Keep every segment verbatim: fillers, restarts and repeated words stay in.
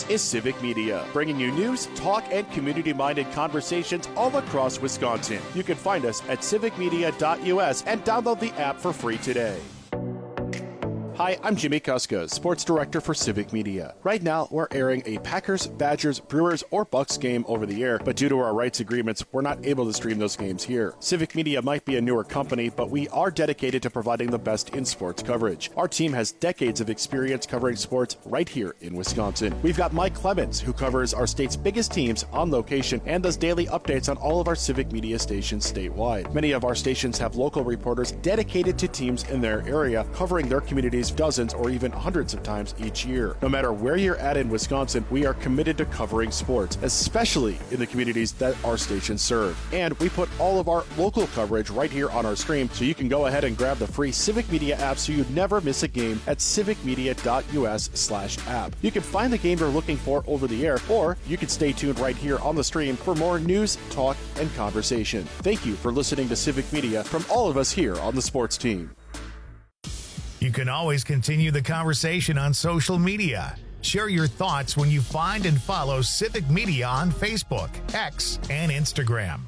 is Civic Media, bringing you news, talk, and community-minded conversations all across Wisconsin. You can find us at civic media dot U S and download the app for free today. Hi, I'm Jimmy Kuska, Sports Director for Civic Media. Right now, we're airing a Packers, Badgers, Brewers, or Bucks game over the air, but due to our rights agreements, we're not able to stream those games here. Civic Media might be a newer company, but we are dedicated to providing the best in sports coverage. Our team has decades of experience covering sports right here in Wisconsin. We've got Mike Clemens, who covers our state's biggest teams on location and does daily updates on all of our Civic Media stations statewide. Many of our stations have local reporters dedicated to teams in their area, covering their communities dozens or even hundreds of times each year. No matter where you're at in Wisconsin, we are committed to covering sports, especially in the communities that our stations serve. And we put all of our local coverage right here on our stream, so you can go ahead and grab the free Civic Media app so you never miss a game at civic media dot U S slash app. You can find the game you're looking for over the air, or you can stay tuned right here on the stream for more news, talk, and conversation. Thank you for listening to Civic Media from all of us here on the sports team. You can always continue the conversation on social media. Share your thoughts when you find and follow Civic Media on Facebook, X, and Instagram.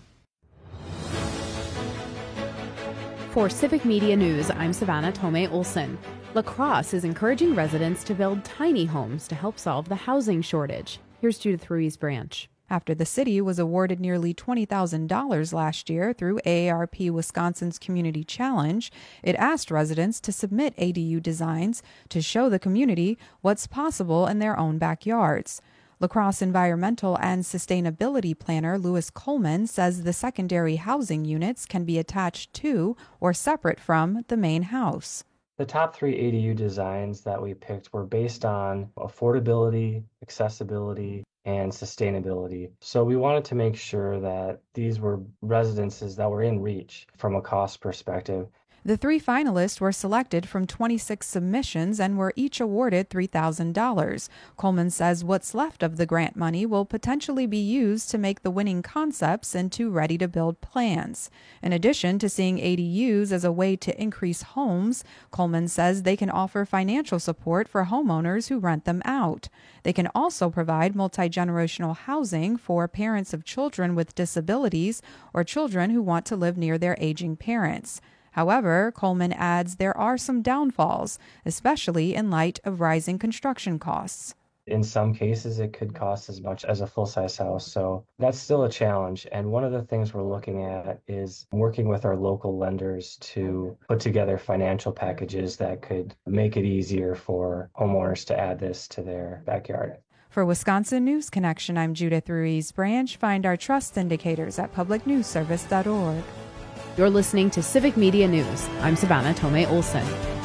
For Civic Media News, I'm Savannah Tomei Olson. La Crosse is encouraging residents to build tiny homes to help solve the housing shortage. Here's Judith Ruiz Branch. After the city was awarded nearly twenty thousand dollars last year through A A R P Wisconsin's Community Challenge, it asked residents to submit A D U designs to show the community what's possible in their own backyards. La Crosse Environmental and Sustainability Planner Louis Coleman says the secondary housing units can be attached to or separate from the main house. The top three A D U designs that we picked were based on affordability, accessibility, and sustainability. So we wanted to make sure that these were residences that were in reach from a cost perspective. The three finalists were selected from twenty-six submissions and were each awarded three thousand dollars. Coleman says what's left of the grant money will potentially be used to make the winning concepts into ready-to-build plans. In addition to seeing A D Us as a way to increase homes, Coleman says they can offer financial support for homeowners who rent them out. They can also provide multi-generational housing for parents of children with disabilities or children who want to live near their aging parents. However, Coleman adds there are some downfalls, especially in light of rising construction costs. In some cases, it could cost as much as a full-size house, so that's still a challenge. And one of the things we're looking at is working with our local lenders to put together financial packages that could make it easier for homeowners to add this to their backyard. For Wisconsin News Connection, I'm Judith Ruiz Branch. Find our trust indicators at public news service dot org. You're listening to Civic Media News. I'm Savannah Tomei Olson.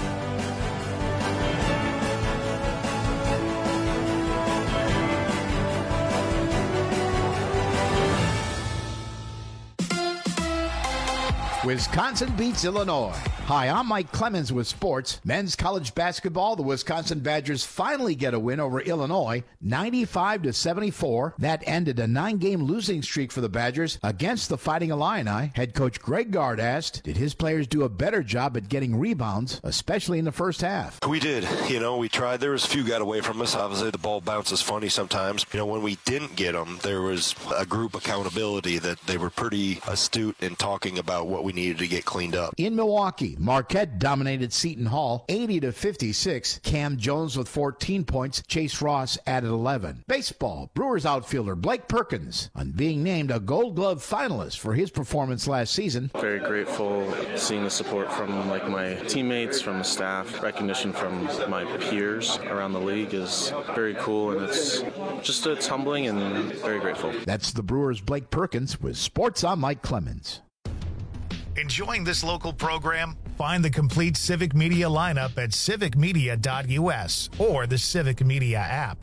Wisconsin beats Illinois. Hi, I'm Mike Clemens with sports. Men's college basketball, the Wisconsin Badgers finally get a win over Illinois, ninety-five to seventy-four. That ended a nine-game losing streak for the Badgers against the Fighting Illini. Head coach Greg Gard asked, did his players do a better job at getting rebounds, especially in the first half? We did. You know, we tried. There was a few got away from us. Obviously, the ball bounces funny sometimes. You know, when we didn't get them, there was a group accountability that they were pretty astute in talking about what we needed to get cleaned up. In Milwaukee, Marquette dominated Seton Hall eighty to fifty-six. Cam Jones with fourteen points. Chase Ross added eleven. Baseball, Brewers outfielder Blake Perkins on being named a Gold Glove finalist for his performance last season. Very grateful seeing the support from like my teammates, from the staff. Recognition from my peers around the league is very cool, and it's just it's humbling and very grateful. That's the Brewers' Blake Perkins with Sports. I'm Mike Clemens. Enjoying this local program? Find the complete Civic Media lineup at civic media dot U S or the Civic Media app.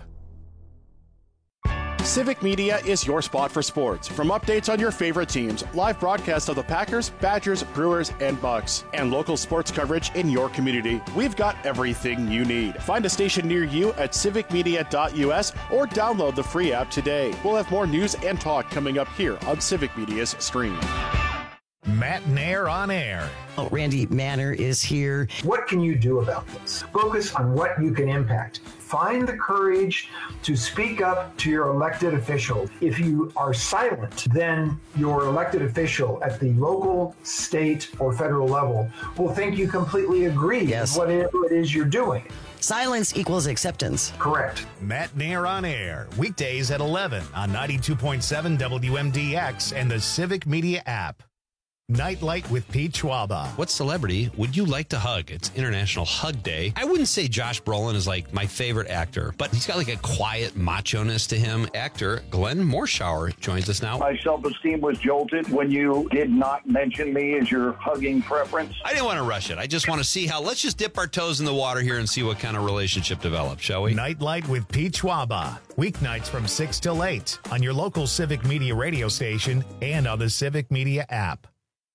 Civic Media is your spot for sports. From updates on your favorite teams, live broadcasts of the Packers, Badgers, Brewers, and Bucks, and local sports coverage in your community, we've got everything you need. Find a station near you at civic media dot U S or download the free app today. We'll have more news and talk coming up here on Civic Media's stream. Matt Nair on Air. Oh, Randy Manner is here. What can you do about this? Focus on what you can impact. Find the courage to speak up to your elected official. If you are silent, then your elected official at the local, state, or federal level will think you completely agree yes. with whatever it is you're doing. Silence equals acceptance. Correct. Matt Nair on Air, weekdays at eleven on ninety-two point seven W M D X and the Civic Media app. Nightlight with Pete Schwaba. What celebrity would you like to hug? It's International Hug Day. I wouldn't say Josh Brolin is like my favorite actor, but he's got like a quiet macho-ness to him. Actor Glenn Morshower joins us now. My self-esteem was jolted when you did not mention me as your hugging preference. I didn't want to rush it. I just want to see how, let's just dip our toes in the water here and see what kind of relationship develops, shall we? Nightlight with Pete Schwaba. Weeknights from six till eight on your local Civic Media radio station and on the Civic Media app.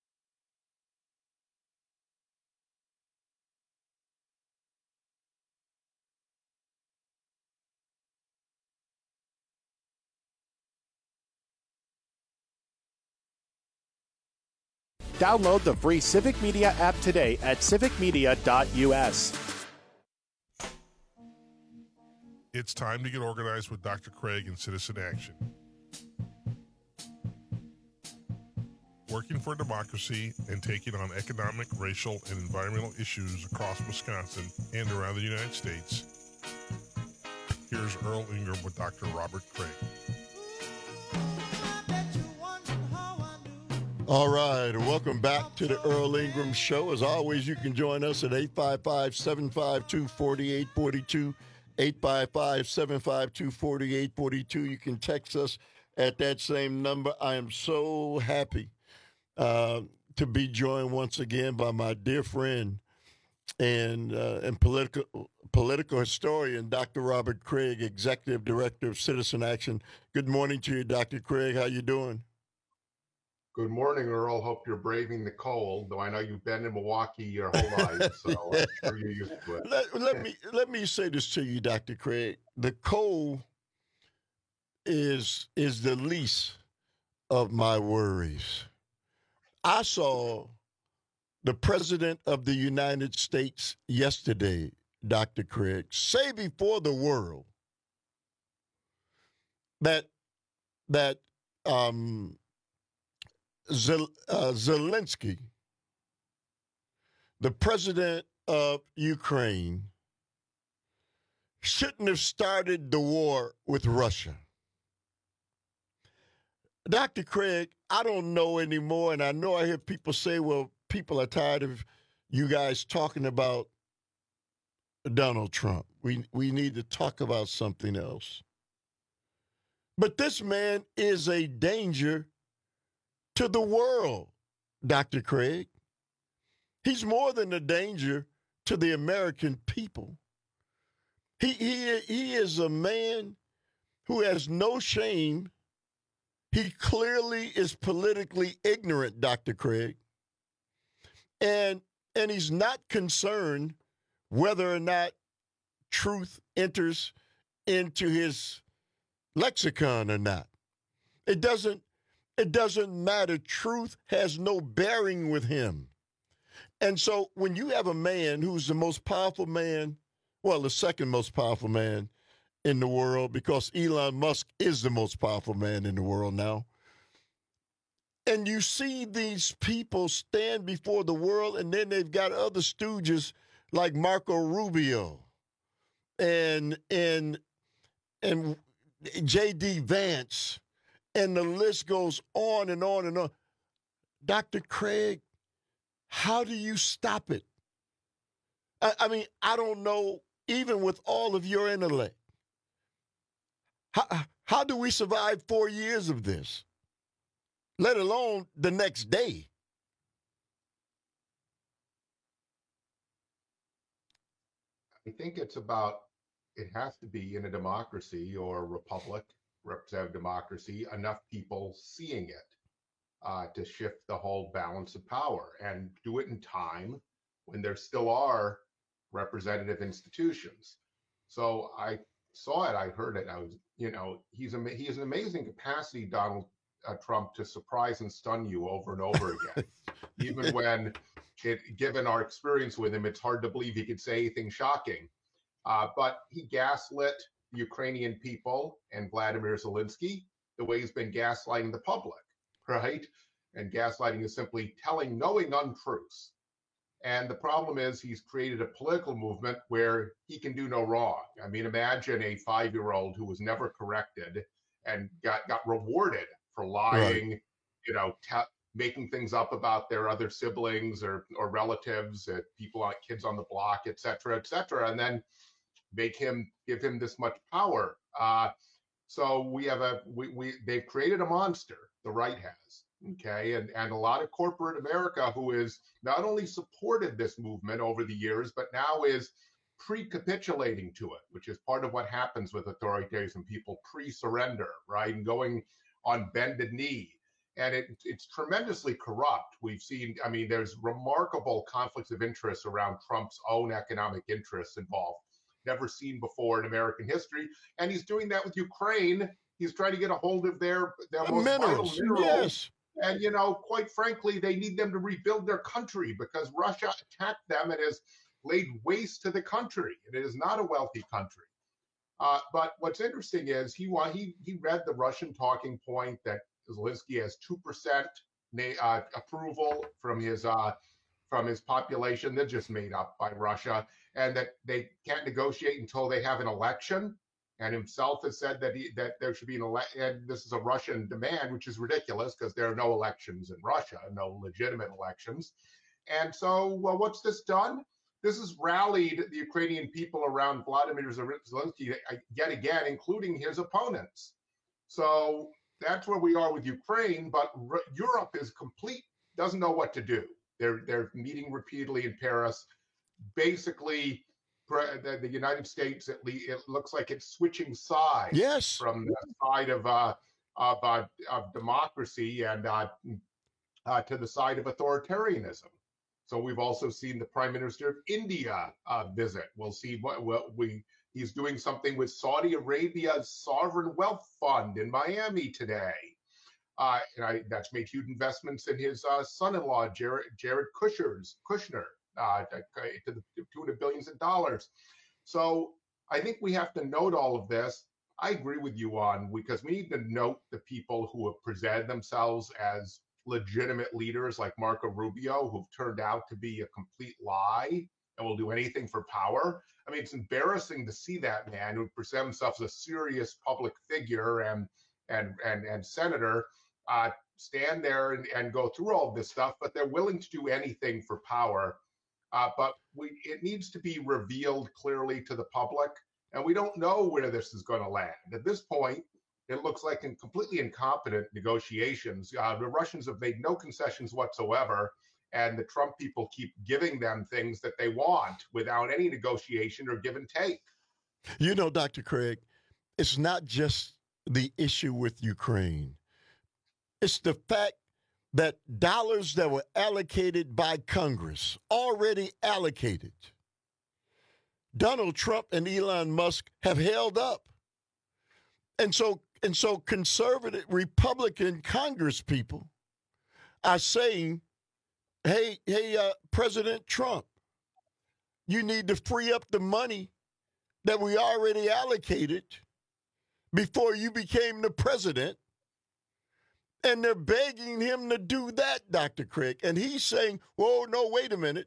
Download the free Civic Media app today at civic media dot u s. It's time to get organized with Doctor Craig and Citizen Action. Working for democracy and taking on economic, racial, and environmental issues across Wisconsin and around the United States. Here's Earl Ingram with Doctor Robert Craig. All right, welcome back to the Earl Ingram Show. As always, you can join us at eight five five, seven five two, four eight four two, eight five five, seven five two, four eight four two. You can text us at that same number. I am so happy uh, to be joined once again by my dear friend and uh, and political political historian, Doctor Robert Craig, Executive Director of Citizen Action. Good morning to you, Doctor Craig. How you doing? Good morning, Earl. Hope you're braving the cold, though I know you've been in Milwaukee your whole life, so I'm sure you're used to it. Let, let me let me say this to you, Doctor Craig. The cold is is the least of my worries. I saw the President of the United States yesterday, Doctor Craig, say before the world that that um. Zel, uh, Zelensky, the president of Ukraine, shouldn't have started the war with Russia. Doctor Craig, I don't know anymore, and I know I hear people say, well, people are tired of you guys talking about Donald Trump. We, we need to talk about something else. But this man is a danger to the world, Doctor Craig. He's more than a danger to the American people. He, he, he is a man who has no shame. He clearly is politically ignorant, Doctor Craig. And, and he's not concerned whether or not truth enters into his lexicon or not. It doesn't It doesn't matter. Truth has no bearing with him. And so when you have a man who's the most powerful man, well, the second most powerful man in the world, because Elon Musk is the most powerful man in the world now, and you see these people stand before the world, and then they've got other stooges like Marco Rubio and and and J D Vance, and the list goes on and on and on. Doctor Craig, how do you stop it? I, I mean, I don't know, even with all of your intellect, how, how do we survive four years of this, let alone the next day? I think it's about, it has to be in a democracy or a republic, representative democracy, enough people seeing it uh, to shift the whole balance of power, and do it in time when there still are representative institutions. So I saw it, I heard it, I was, you know, he's a, he has an amazing capacity, Donald uh, Trump to surprise and stun you over and over again. Even when, it, given our experience with him, it's hard to believe he could say anything shocking. Uh, but he gaslit the Ukrainian people and Vladimir Zelensky the way he's been gaslighting the public, right? And gaslighting is simply telling knowing untruths. And the problem is he's created a political movement where he can do no wrong. I mean, imagine a five-year-old who was never corrected and got, got rewarded for lying, right. you know, te- making things up about their other siblings or, or relatives, uh, people, like kids on the block, et cetera, et cetera, and then make him, give him this much power. Uh, so we have a, we, we they've created a monster, the right has. Okay, and, and a lot of corporate America who is not only supported this movement over the years, but now is pre-capitulating to it, which is part of what happens with authoritarianism. People pre-surrender, right, and going on bended knee. And it, it's tremendously corrupt. We've seen, I mean, there's remarkable conflicts of interest around Trump's own economic interests involved, never seen before in American history. And he's doing that with Ukraine. He's trying to get a hold of their, their most minerals. vital minerals. Yes. And, you know, quite frankly, they need them to rebuild their country because Russia attacked them and has laid waste to the country. And it is not a wealthy country. Uh, but what's interesting is he he he read the Russian talking point that Zelensky has two percent uh, approval from his uh, from his population. They're just made up by Russia, and that they can't negotiate until they have an election. And himself has said that he that there should be an election. And this is a Russian demand, which is ridiculous because there are no elections in Russia, no legitimate elections. And so, well, what's this done? This has rallied the Ukrainian people around Vladimir Zelensky yet again, including his opponents. So that's where we are with Ukraine. But R- Europe is complete, doesn't know what to do. They're they're meeting repeatedly in Paris, basically. The, the United States, at least, it looks like it's switching sides yes. from the side of uh, of, uh, of democracy and uh, uh, to the side of authoritarianism. So we've also seen the Prime Minister of India uh, visit. We'll see what, what we he's doing something with Saudi Arabia's sovereign wealth fund in Miami today. Uh, and I, that's made huge investments in his uh, son-in-law, Jared, Jared Kushner's, Kushner. Uh, to the tune of billions of dollars. So I think we have to note all of this. I agree with you on, because we need to note the people who have presented themselves as legitimate leaders like Marco Rubio, who've turned out to be a complete lie and will do anything for power. I mean, it's embarrassing to see that man who presents himself as a serious public figure and and and, and senator uh, stand there and, and go through all of this stuff, but they're willing to do anything for power. Uh, but we, it needs to be revealed clearly to the public, and we don't know where this is going to land. At this point, it looks like in completely incompetent negotiations. Uh, the Russians have made no concessions whatsoever, and the Trump people keep giving them things that they want without any negotiation or give and take. You know, Doctor Craig, it's not just the issue with Ukraine. It's the fact that dollars that were allocated by Congress, already allocated, Donald Trump and Elon Musk have held up. And so and so conservative Republican Congress people are saying, hey, hey, uh, President Trump, you need to free up the money that we already allocated before you became the president. And they're begging him to do that, Doctor Craig. And he's saying, whoa, no, wait a minute.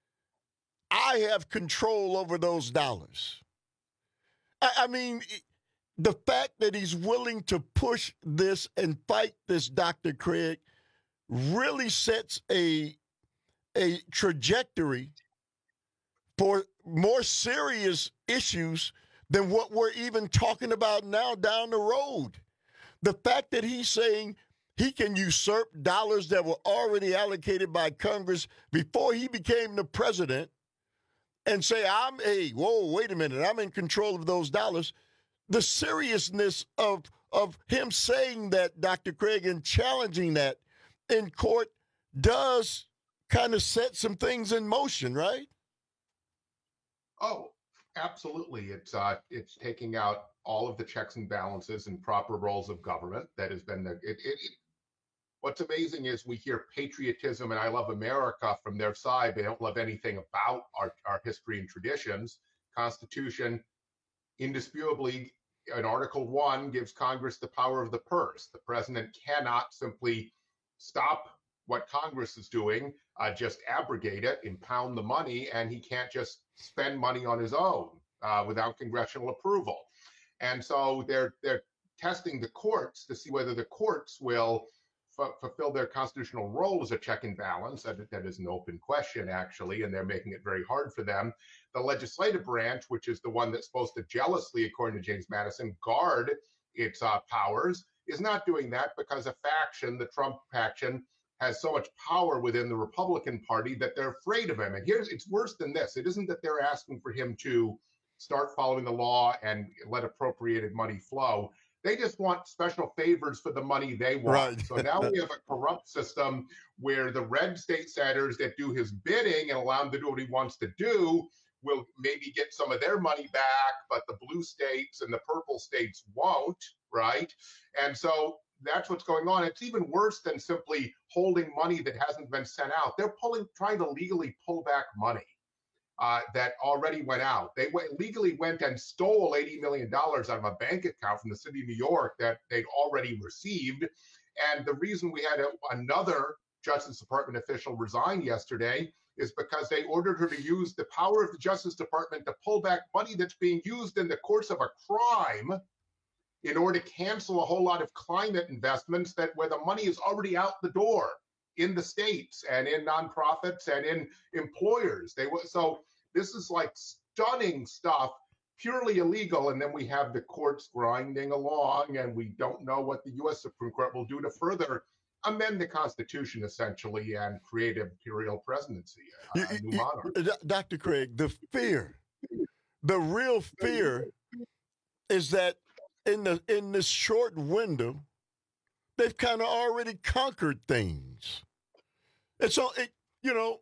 I have control over those dollars. I, I mean, the fact that he's willing to push this and fight this, Doctor Craig, really sets a, a trajectory for more serious issues than what we're even talking about now down the road. The fact that he's saying he can usurp dollars that were already allocated by Congress before he became the president and say, I'm, hey, whoa, wait a minute, I'm in control of those dollars. The seriousness of, of him saying that, Doctor Craig, and challenging that in court does kind of set some things in motion, right? Oh, absolutely. It's uh, it's taking out all of the checks and balances and proper roles of government. That has been the. It, it, it, what's amazing is we hear patriotism and I love America from their side. They don't love anything about our, our history and traditions. Constitution, indisputably, in Article One, gives Congress the power of the purse. The president cannot simply stop what Congress is doing, uh, just abrogate it, impound the money, and he can't just spend money on his own uh, without congressional approval. And so they're they're testing the courts to see whether the courts will f- fulfill their constitutional role as a check and balance. That, that is an open question, actually, and they're making it very hard for them. The legislative branch, which is the one that's supposed to jealously, according to James Madison, guard its uh, powers, is not doing that because a faction, the Trump faction, has so much power within the Republican Party that they're afraid of him. And here's, it's worse than this. It isn't that they're asking for him to start following the law and let appropriated money flow. They just want special favors for the money they want. Right. So now we have a corrupt system where the red state senators that do his bidding and allow him to do what he wants to do will maybe get some of their money back, but the blue states and the purple states won't, right? And so that's what's going on. It's even worse than simply holding money that hasn't been sent out. They're pulling, trying to legally pull back money uh, that already went out. They w- legally went and stole eighty million dollars out of a bank account from the city of New York that they'd already received. And the reason we had a, another Justice Department official resign yesterday is because they ordered her to use the power of the Justice Department to pull back money that's being used in the course of a crime in order to cancel a whole lot of climate investments that where the money is already out the door in the states and in nonprofits and in employers. They so this is like stunning stuff, purely illegal. And then we have the courts grinding along, and we don't know what the U S Supreme Court will do to further amend the Constitution, essentially, and create an imperial presidency, a, a new monarch. Doctor Craig, the fear, the real fear is that in the in this short window, they've kind of already conquered things. And so, it, you know,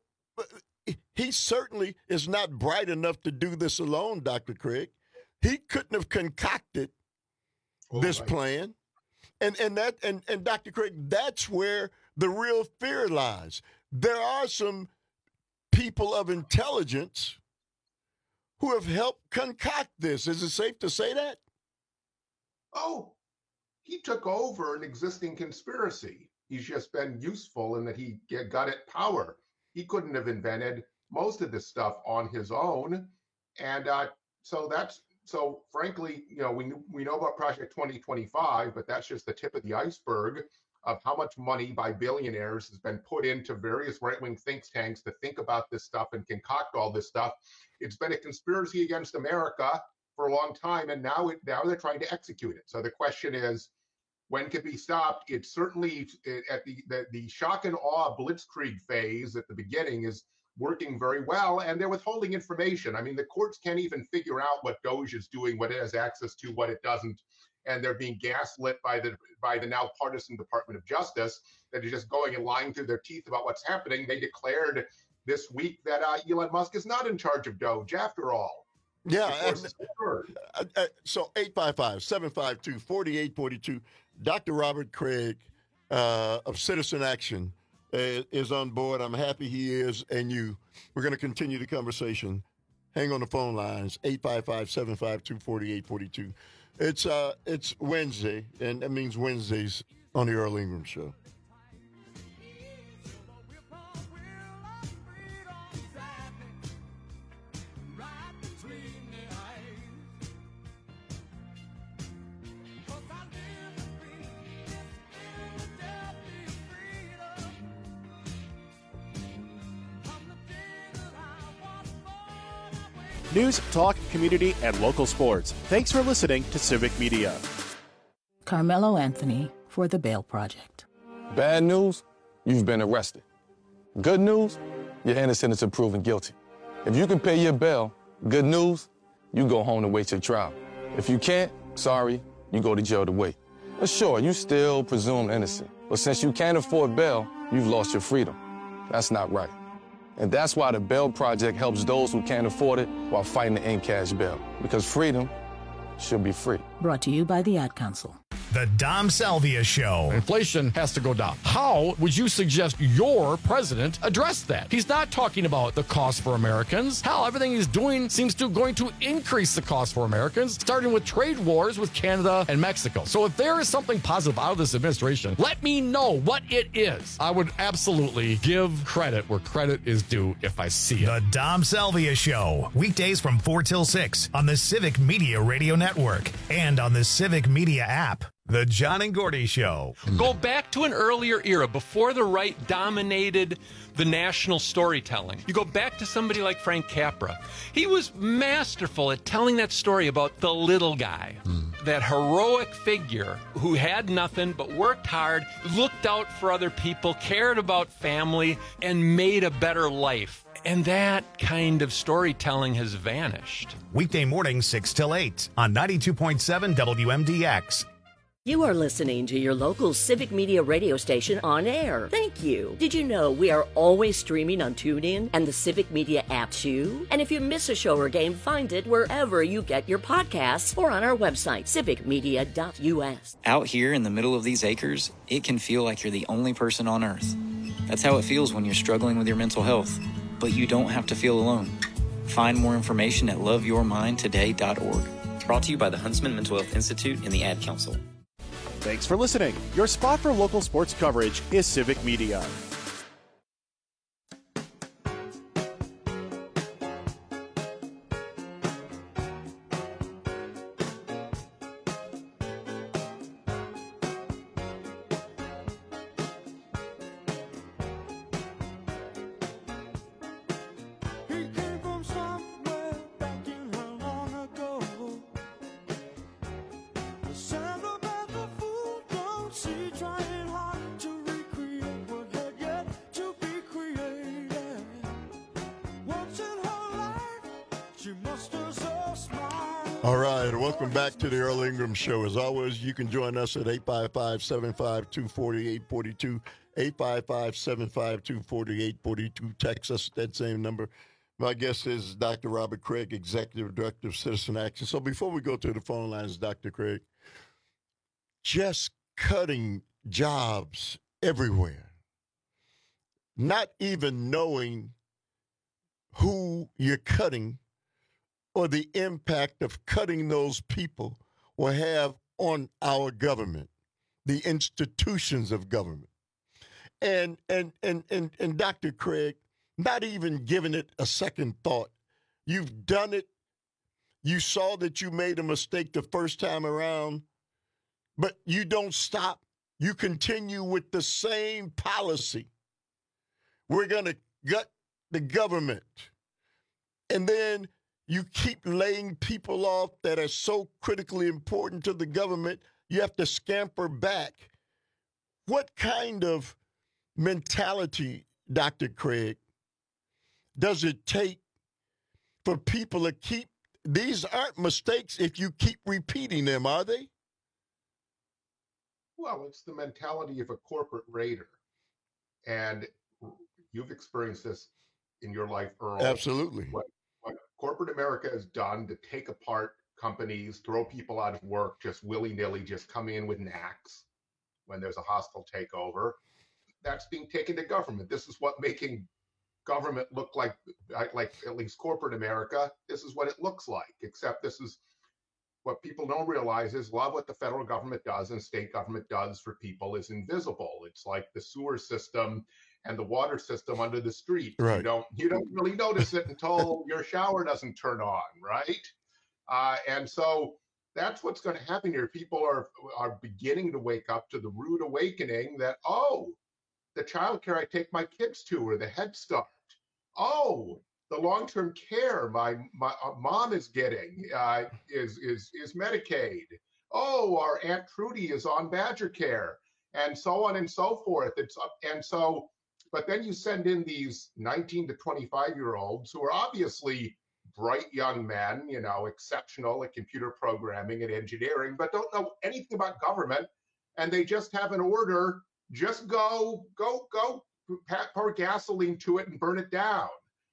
he certainly is not bright enough to do this alone, Doctor Craig. He couldn't have concocted oh, this right. plan. And and that and, and Doctor Craig, that's where the real fear lies. There are some people of intelligence who have helped concoct this. Is it safe to say that? Oh, he took over an existing conspiracy. He's just been useful in that he got it power. He couldn't have invented most of this stuff on his own. And uh, so that's, so frankly, you know, we we know about Project twenty twenty-five, but that's just the tip of the iceberg of how much money by billionaires has been put into various right-wing think tanks to think about this stuff and concoct all this stuff. It's been a conspiracy against America for a long time, and now it, now they're trying to execute it. So the question is, when can it be stopped? It's certainly at the, the the shock and awe blitzkrieg phase at the beginning is working very well, and they're withholding information. I mean, the courts can't even figure out what Doge is doing, what it has access to, what it doesn't, and they're being gaslit by the by the now partisan Department of Justice that is just going and lying through their teeth about what's happening. They declared this week that uh, Elon Musk is not in charge of Doge after all. Yeah. And, uh, uh, so eight five five, seven five two, four eight four two. Doctor Robert Craig uh, of Citizen Action uh, is on board. I'm happy he is, and you. We're going to continue the conversation. Hang on the phone lines, eight five five, seven five two, four eight four two. It's, uh, it's Wednesday, and that means Wednesdays on the Earl Ingram Show. News, talk, community, and local sports. Thanks for listening to Civic Media. Carmelo Anthony for The Bail Project. Bad news, you've been arrested. Good news, you're innocent until proven guilty. If you can pay your bail, good news, you go home to wait your trial. If you can't, sorry, you go to jail to wait. But sure, you still presumed innocent. But since you can't afford bail, you've lost your freedom. That's not right. And that's why the Bail Project helps those who can't afford it while fighting to end cash bail. Because freedom should be free. Brought to you by the Ad Council. The Dom Salvia Show. Inflation has to go down. How would you suggest your president address that? He's not talking about the cost for Americans. Hell, everything he's doing seems to going to increase the cost for Americans, starting with trade wars with Canada and Mexico. So if there is something positive out of this administration, let me know what it is. I would absolutely give credit where credit is due if I see it. The Dom Salvia Show. Weekdays from four till six on the Civic Media Radio Network and on the Civic Media app. The John and Gordy Show. Go back to an earlier era before the right dominated the national storytelling. You go back to somebody like Frank Capra. He was masterful at telling that story about the little guy, mm. that heroic figure who had nothing but worked hard, looked out for other people, cared about family, and made a better life. And that kind of storytelling has vanished. Weekday mornings, six till eight on ninety-two point seven W M D X. You are listening to your local Civic Media radio station on air. Thank you. Did you know we are always streaming on TuneIn and the Civic Media app too? And if you miss a show or game, find it wherever you get your podcasts or on our website, civic media dot U S. Out here in the middle of these acres, it can feel like you're the only person on Earth. That's how it feels when you're struggling with your mental health. But you don't have to feel alone. Find more information at love your mind today dot org. Brought to you by the Huntsman Mental Health Institute and the Ad Council. Thanks for listening. Your spot for local sports coverage is Civic Media. All right, welcome back to the Earl Ingram Show. As always, you can join us at eight five five, seven five two, four eight four two, eight five five, seven five two, four eight four two. Text us at that same number. My guest is Doctor Robert Craig, Executive Director of Citizen Action. So before we go to the phone lines, Doctor Craig, just cutting jobs everywhere, not even knowing who you're cutting or the impact of cutting those people will have on our government, the institutions of government. And and and and and Doctor Craig, not even giving it a second thought. You've done it. You saw that you made a mistake the first time around, but you don't stop. You continue with the same policy. We're going to gut the government. And then you keep laying people off that are so critically important to the government, you have to scamper back. What kind of mentality, Doctor Craig, does it take for people to keep, these aren't mistakes if you keep repeating them, are they? Well, it's the mentality of a corporate raider. And you've experienced this in your life, Earl. Absolutely. What, what corporate America has done to take apart companies, throw people out of work, just willy-nilly, just come in with an axe when there's a hostile takeover. That's being taken to government. This is what making government look like, like at least corporate America, this is what it looks like, except this is what people don't realize is a lot of what the federal government does and state government does for people is invisible. It's like the sewer system and the water system under the street. Right. You don't you don't really notice it until your shower doesn't turn on, right? Uh, and so that's what's going to happen here. People are are beginning to wake up to the rude awakening that, oh, the childcare I take my kids to, or the Head Start. Oh, the long-term care my, my uh, mom is getting uh, is is is Medicaid. Oh, our Aunt Trudy is on Badger Care, and so on and so forth. It's up, and so, but then you send in these nineteen to twenty-five year olds who are obviously bright young men, you know, exceptional at computer programming and engineering, but don't know anything about government, and they just have an order: just go, go, go, pour gasoline to it and burn it down.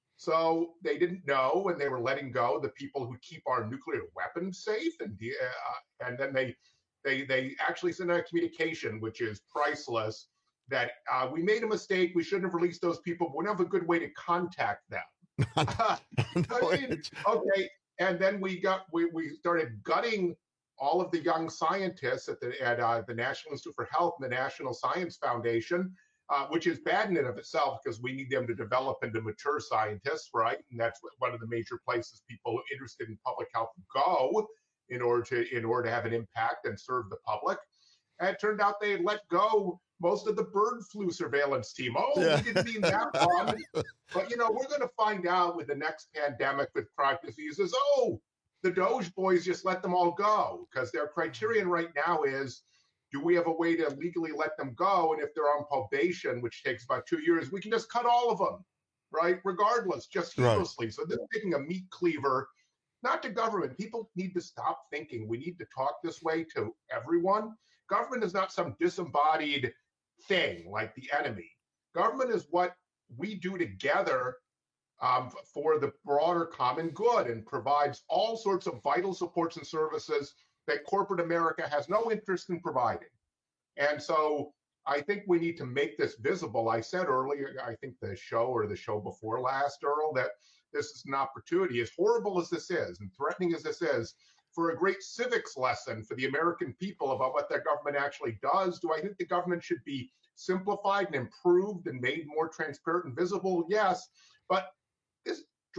So they didn't know, and they were letting go the people who keep our nuclear weapons safe, and uh, and then they they they actually sent out a communication, which is priceless, that uh, we made a mistake. We shouldn't have released those people, but we don't have a good way to contact them. I mean, okay, and then we got we we started gutting all of the young scientists at the at uh, the National Institute for Health and the National Science Foundation. Uh, which is bad in and of itself because we need them to develop into mature scientists, right? And that's one of the major places people interested in public health go in order to in order to have an impact and serve the public. And it turned out they had let go most of the bird flu surveillance team. Oh, yeah. We didn't mean that one. But, you know, we're going to find out with the next pandemic with chronic diseases, oh, the Doge boys just let them all go because their criterion right now is, do we have a way to legally let them go? And if they're on probation, which takes about two years, we can just cut all of them, right? Regardless, just heedlessly. Right. So they're taking a meat cleaver, not to government. People need to stop thinking. We need to talk this way to everyone. Government is not some disembodied thing like the enemy. Government is what we do together um, for the broader common good and provides all sorts of vital supports and services that corporate America has no interest in providing. And so I think we need to make this visible. I said earlier, I think the show or the show before last, Earl, that this is an opportunity, as horrible as this is and threatening as this is, for a great civics lesson for the American people about what their government actually does. Do I think the government should be simplified and improved and made more transparent and visible? Yes, but this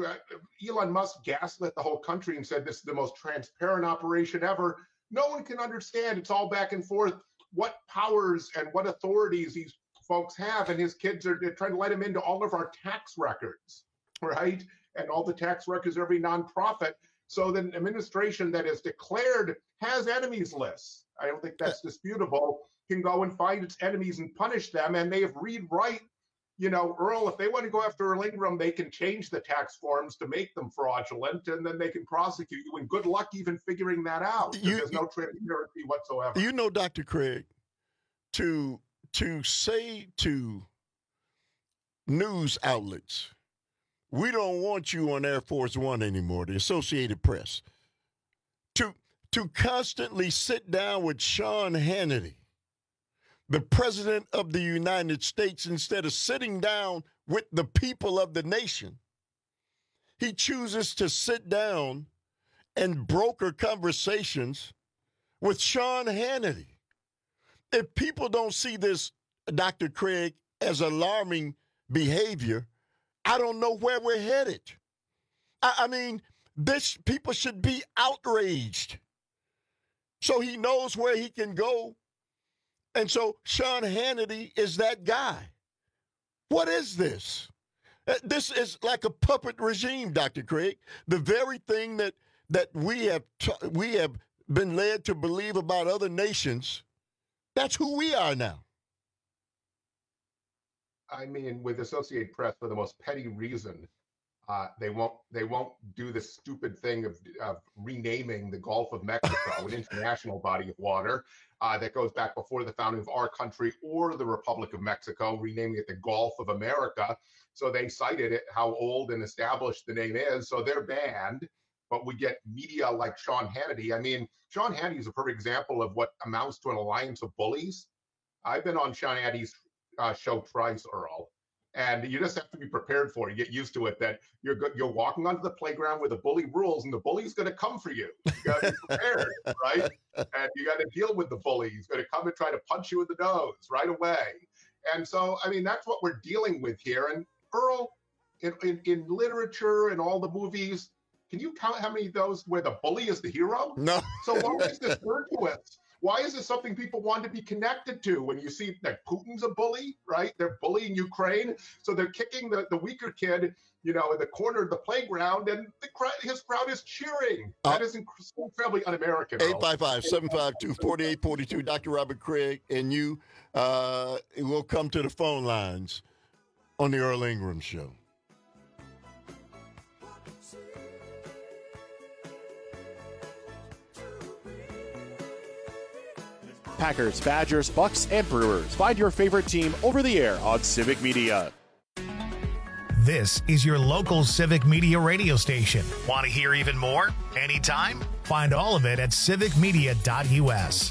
Elon Musk gaslit the whole country and said this is the most transparent operation ever. No one can understand. It's all back and forth what powers and what authorities these folks have, and his kids are trying to let him into all of our tax records, right? And all the tax records of every nonprofit. So the administration that is declared has enemies lists. I don't think that's disputable. Can go and find its enemies and punish them, and they have read right. You know, Earl, if they want to go after Earl Ingram, they can change the tax forms to make them fraudulent, and then they can prosecute you. And good luck even figuring that out. You, There's no transparency whatsoever. You know, Doctor Craig, to to say to news outlets, we don't want you on Air Force One anymore, the Associated Press, to to constantly sit down with Sean Hannity, the president of the United States, instead of sitting down with the people of the nation, he chooses to sit down and broker conversations with Sean Hannity. If people don't see this, Doctor Craig, as alarming behavior, I don't know where we're headed. I, I mean, this people should be outraged. So he knows where he can go. And so Sean Hannity is that guy. What is this? This is like a puppet regime, Doctor Craig. The very thing that that we have t- we have been led to believe about other nations, that's who we are now. I mean, with Associated Press, for the most petty reason, uh, they won't they won't do the stupid thing of, of renaming the Gulf of Mexico, an international body of water uh, that goes back before the founding of our country or the Republic of Mexico, renaming it the Gulf of America. So they cited it, how old and established the name is. So they're banned. But we get media like Sean Hannity. I mean, Sean Hannity is a perfect example of what amounts to an alliance of bullies. I've been on Sean Hannity's uh, show twice, Earl. And you just have to be prepared for it. You get used to it that you're go- you're walking onto the playground where the bully rules, and the bully's going to come for you. You got to be prepared, right? And you got to deal with the bully. He's going to come and try to punch you in the nose right away. And so, I mean, that's what we're dealing with here. And Earl, in, in, in literature and all the movies, can you count how many of those where the bully is the hero? No. So why is this virtuous? Why is this something people want to be connected to? When you see that Putin's a bully, right? They're bullying Ukraine. So they're kicking the, the weaker kid, you know, in the corner of the playground, and the crowd, his crowd is cheering. That uh, is incredibly un-American. eight five five, seven five two, four eight four two. Doctor Robert Craig and you uh, will come to the phone lines on the Earl Ingram Show. Packers, Badgers, Bucks, and Brewers. Find your favorite team over the air on Civic Media. This is your local Civic Media radio station. Want to hear even more? Anytime? Find all of it at civic media dot u s.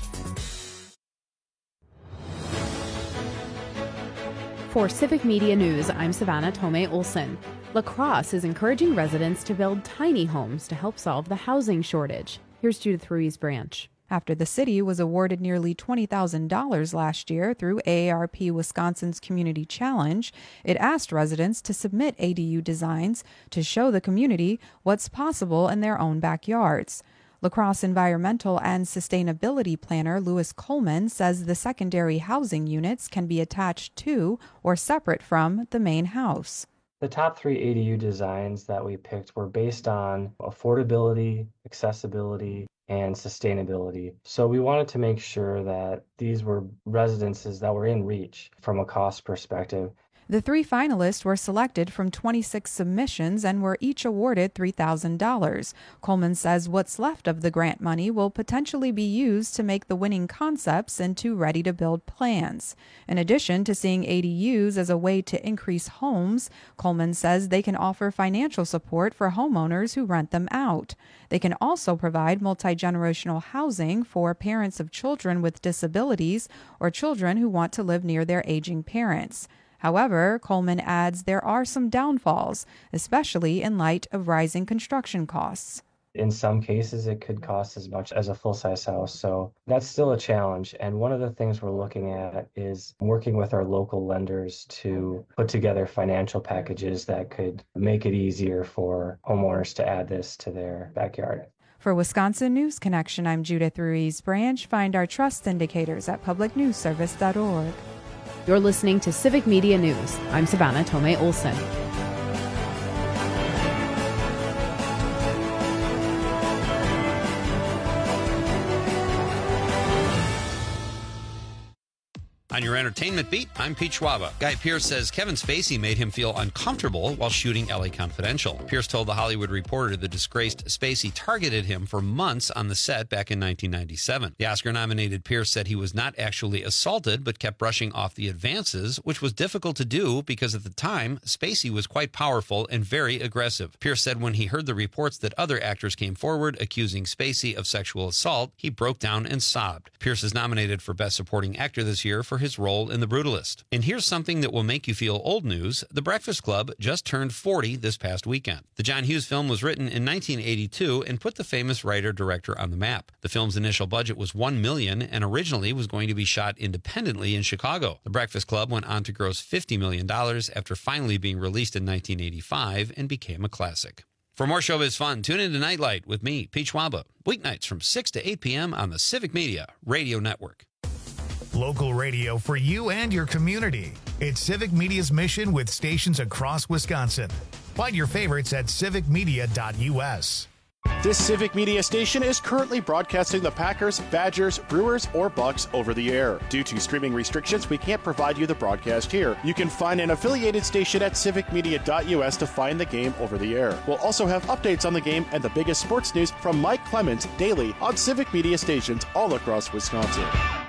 For Civic Media News, I'm Savannah Tomei Olson. La Crosse is encouraging residents to build tiny homes to help solve the housing shortage. Here's Judith Ruiz Branch. After the city was awarded nearly twenty thousand dollars last year through A A R P Wisconsin's Community Challenge, it asked residents to submit A D U designs to show the community what's possible in their own backyards. La Crosse Environmental and Sustainability Planner Louis Coleman says the secondary housing units can be attached to or separate from the main house. The top three A D U designs that we picked were based on affordability, accessibility, and sustainability. So we wanted to make sure that these were residences that were in reach from a cost perspective. The three finalists were selected from twenty-six submissions and were each awarded three thousand dollars. Coleman says what's left of the grant money will potentially be used to make the winning concepts into ready-to-build plans. In addition to seeing A D Us as a way to increase homes, Coleman says they can offer financial support for homeowners who rent them out. They can also provide multi-generational housing for parents of children with disabilities or children who want to live near their aging parents. However, Coleman adds there are some downfalls, especially in light of rising construction costs. In some cases, it could cost as much as a full-size house, so that's still a challenge. And one of the things we're looking at is working with our local lenders to put together financial packages that could make it easier for homeowners to add this to their backyard. For Wisconsin News Connection, I'm Judith Ruiz Branch. Find our trust indicators at public news service dot org. You're listening to Civic Media News. I'm Savannah Tomei Olson. On your entertainment beat, I'm Pete Schwaba. Guy Pearce says Kevin Spacey made him feel uncomfortable while shooting L A Confidential. Pearce told The Hollywood Reporter the disgraced Spacey targeted him for months on the set back in nineteen ninety-seven. The Oscar-nominated Pearce said he was not actually assaulted, but kept brushing off the advances, which was difficult to do because at the time, Spacey was quite powerful and very aggressive. Pearce said when he heard the reports that other actors came forward accusing Spacey of sexual assault, he broke down and sobbed. Pearce is nominated for Best Supporting Actor this year for his role in The Brutalist. And here's something that will make you feel old news. The Breakfast Club just turned forty this past weekend. The John Hughes film was written in nineteen eighty-two and put the famous writer-director on the map. The film's initial budget was one million dollars and originally was going to be shot independently in Chicago. The Breakfast Club went on to gross fifty million dollars after finally being released in nineteen eighty-five and became a classic. For more showbiz fun, tune into Nightlight with me, Pete Schwaba, weeknights from six to eight p.m. on the Civic Media Radio Network. Local radio for you and your community. It's Civic Media's mission with stations across Wisconsin. Find your favorites at civic media dot u s. This Civic Media station is currently broadcasting the Packers, Badgers, Brewers, or Bucks over the air. Due to streaming restrictions, we can't provide you the broadcast here. You can find an affiliated station at civic media dot u s to find the game over the air. We'll also have updates on the game and the biggest sports news from Mike Clemens daily on Civic Media stations all across Wisconsin.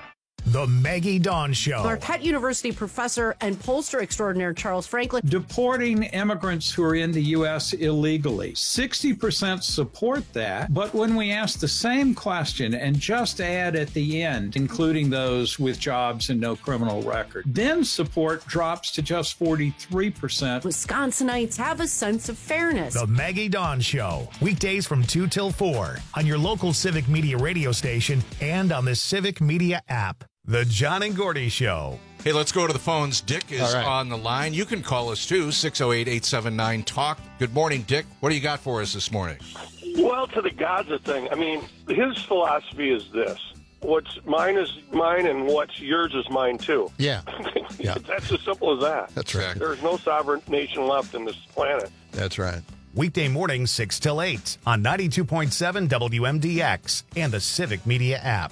The Maggie Dawn Show. Marquette University professor and pollster extraordinaire Charles Franklin. Deporting immigrants who are in the U S illegally. sixty percent support that, but when we ask the same question and just add at the end, including those with jobs and no criminal record, then support drops to just forty-three percent. Wisconsinites have a sense of fairness. The Maggie Dawn Show. Weekdays from two till four on your local Civic Media radio station and on the Civic Media app. The John and Gordy Show. Hey, let's go to the phones. Dick is right. on the line. You can call us, too, six oh eight, eight seven nine, talk. Good morning, Dick. What do you got for us this morning? Well, to the Gaza thing, I mean, his philosophy is this. What's mine is mine, and what's yours is mine, too. Yeah. yeah. That's as simple as that. That's right. There's no sovereign nation left in this planet. That's right. Weekday mornings, six till eight on ninety-two point seven W M D X and the Civic Media app.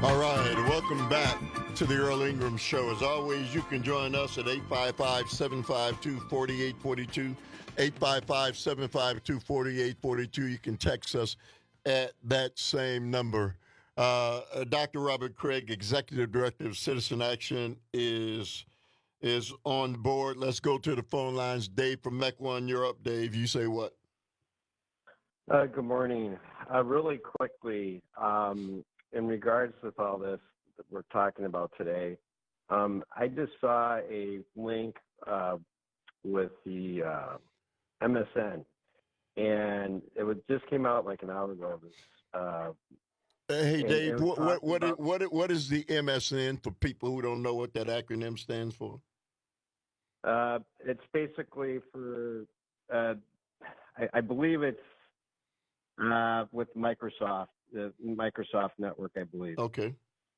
All right, welcome back to the Earl Ingram Show. As always, you can join us at eight five five, seven five two, four eight four two, eight five five, seven five two, four eight four two. You can text us at that same number. Uh, uh, Doctor Robert Craig, Executive Director of Citizen Action, is is on board. Let's go to the phone lines. Dave from Mech One, you're up. Dave, you say what? Uh, good morning. Uh, really quickly, um, in regards with all this that we're talking about today, um, I just saw a link uh, with the uh, M S N, and it was, just came out like an hour ago. It was, uh, Hey, and Dave, it was what what what, talking is, what what is the M S N for people who don't know what that acronym stands for? Uh, it's basically for, uh, I, I believe it's uh, with Microsoft, the Microsoft network, I believe. Okay.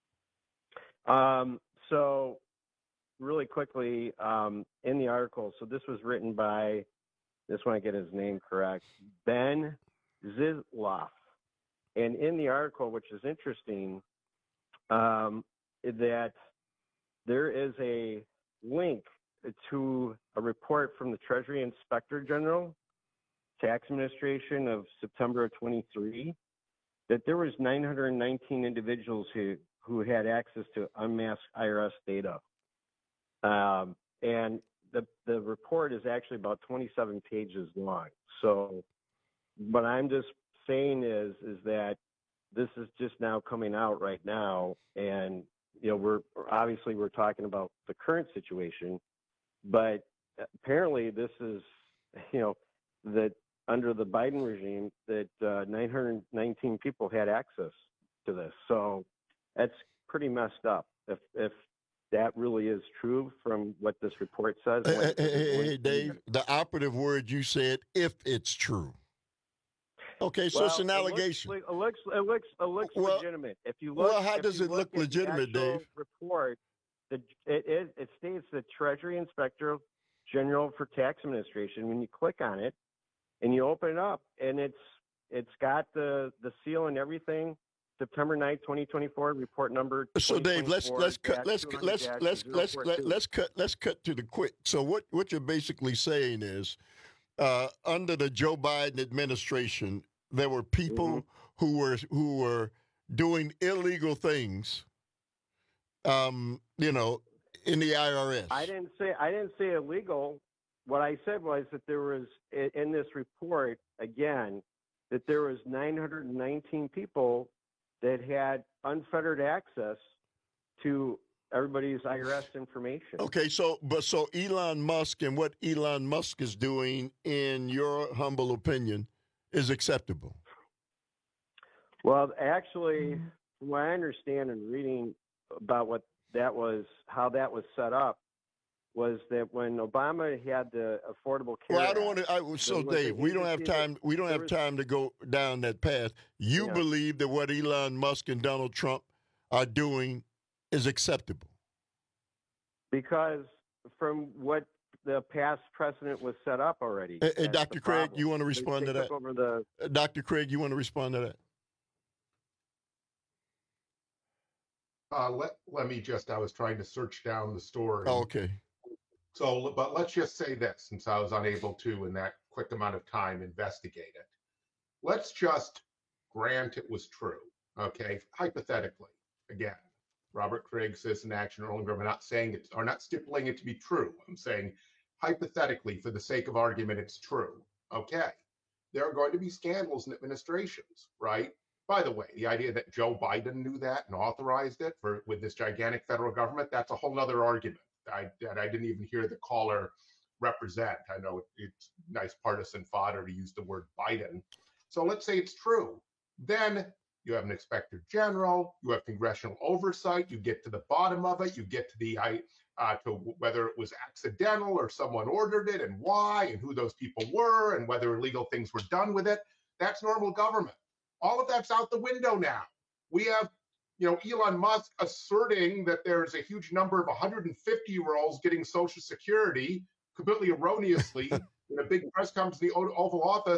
Um, so really quickly, um, in the article, so this was written by, just want to get his name correct, Ben Zizloff. And in the article, which is interesting, um, that there is a link to a report from the Treasury Inspector General, Tax Administration of September of twenty-three, that there was nine hundred nineteen individuals who, who had access to unmasked I R S data. Um, and the, the report is actually about twenty-seven pages long. So what I'm just saying is, is that this is just now coming out right now. And, you know, we're obviously we're talking about the current situation, but apparently this is, you know, that under the Biden regime that uh, nine hundred nineteen people had access to this. So that's pretty messed up. If, if that really is true from what this report says. Hey, hey, hey, hey, Dave, the operative word you said, if it's true. Okay, so well, it's an allegation. It looks, it looks, it looks, it looks well, legitimate. If you look, well, how if does you it look, look legitimate, at the actual Dave? Report, the, it, it, it states the Treasury Inspector General for Tax Administration. When you click on it and you open it up, and it's it's got the the seal and everything. September ninth, twenty twenty-four, report number. So, Dave, let's let's cut let's let's let's let's let, let's cut let's cut to the quick. So, what what you're basically saying is, uh, under the Joe Biden administration, there were people mm-hmm. who were who were doing illegal things. Um, you know, in the I R S. I didn't say I didn't say illegal. What I said was that there was in this report again that there was nine hundred nineteen people that had unfettered access to everybody's I R S information. Okay, so but so Elon Musk and what Elon Musk is doing, in your humble opinion, is acceptable? Well, actually, from what I understand and reading about what that was, how that was set up, was that when Obama had the Affordable Care Well, I don't Act, want to. So, Dave, we don't have time. We don't have time to go down that path. You Yeah. believe that what Elon Musk and Donald Trump are doing is acceptable? because from what the past precedent was set up already. Hey, hey, That's Doctor the Craig, problem. you want to They- respond they to took that? Over the, Uh, Doctor Craig, you want to respond to that? Uh, let, let me just, I was trying to search down the story. Oh, okay. So, but let's just say this, since I was unable to, in that quick amount of time, investigate it. Let's just grant it was true, okay? Hypothetically, again, Robert Craig, Citizen Action, Earl Ingram, I'm not saying it, or not stipulating it to be true. I'm saying, hypothetically, for the sake of argument, it's true, okay? There are going to be scandals in administrations, right? By the way, the idea that Joe Biden knew that and authorized it for with this gigantic federal government, that's a whole nother argument I, that I didn't even hear the caller represent. I know it, it's nice partisan fodder to use the word Biden. So let's say it's true. Then you have an inspector general, you have congressional oversight, you get to the bottom of it, you get to the uh, to whether it was accidental or someone ordered it and why and who those people were and whether illegal things were done with it. That's normal government. All of that's out the window now. We have, you know, Elon Musk asserting that there's a huge number of one hundred fifty-year-olds getting Social Security completely erroneously in a big press conference in the Oval Office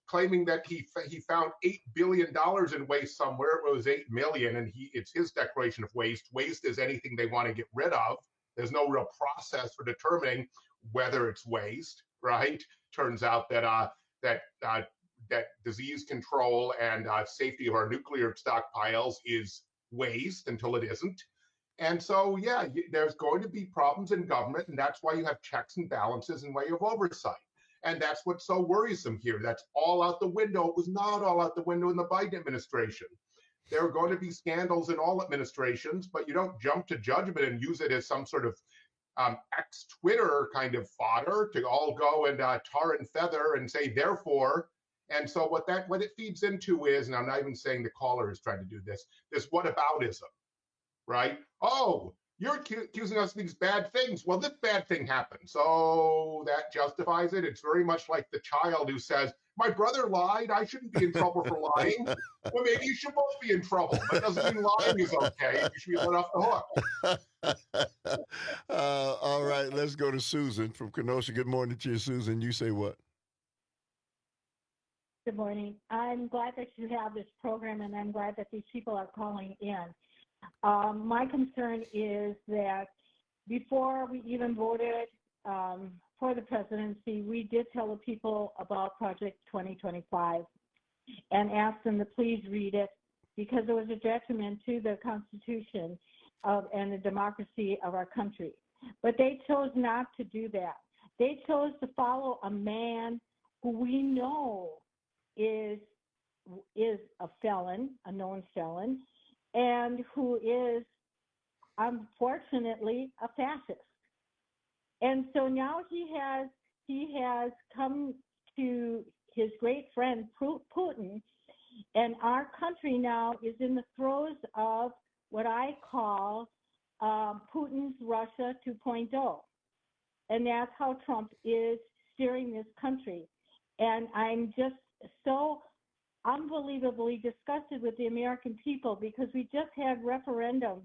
claiming that he he found eight billion dollars in waste somewhere. It was eight million, and he it's his declaration of waste. Waste is anything they want to get rid of. There's no real process for determining whether it's waste, right? Turns out that uh, that uh, that disease control and uh, safety of our nuclear stockpiles is waste until it isn't. And so, yeah, there's going to be problems in government, and that's why you have checks and balances and why you have oversight. And that's what's so worrisome here. That's all out the window. It was not all out the window in the Biden administration. There are going to be scandals in all administrations, but you don't jump to judgment and use it as some sort of um, ex-Twitter kind of fodder to all go and uh, tar and feather and say, therefore. And so what that what it feeds into is, and I'm not even saying the caller is trying to do this, this whataboutism, right? Oh, you're accusing us of these bad things. Well, this bad thing happened, so that justifies it. It's very much like the child who says, my brother lied, I shouldn't be in trouble for lying. Well, maybe you should both be in trouble. That doesn't mean lying is okay. You should be let off the hook. uh, all right, let's go to Susan from Kenosha. Good morning to you, Susan. You say what? Good morning. I'm glad that you have this program, and I'm glad that these people are calling in. Um, my concern is that before we even voted um, for the presidency, we did tell the people about Project twenty twenty-five and asked them to please read it because it was a detriment to the Constitution of, and the democracy of our country. But they chose not to do that. They chose to follow a man who we know is is a felon, a known felon, and who is, unfortunately, a fascist. And so now he has he has come to his great friend Putin, and our country now is in the throes of what I call um, Putin's Russia two point oh. And that's how Trump is steering this country. And I'm just so unbelievably disgusted with the American people because we just had referendums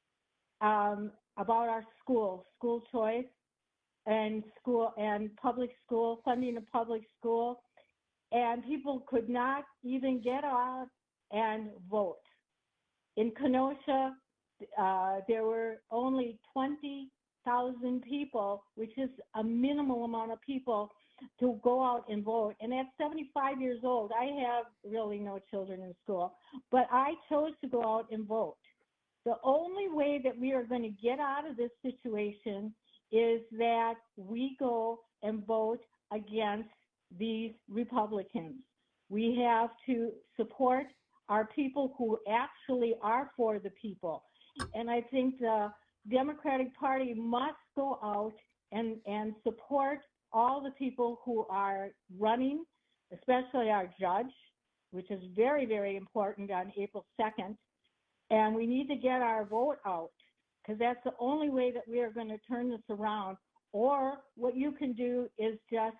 um, about our schools, school choice and school and public school, funding of public school, and people could not even get out and vote. In Kenosha, uh, there were only twenty thousand people, which is a minimal amount of people to go out and vote. And at seventy-five years old, I have really no children in school, but I chose to go out and vote. The only way that we are going to get out of this situation is that we go and vote against these Republicans. We have to support our people who actually are for the people. And I think the Democratic Party must go out and, and support all the people who are running, especially our judge, which is very, very important on April second. And we need to get our vote out because that's the only way that we are going to turn this around. Or what you can do is just,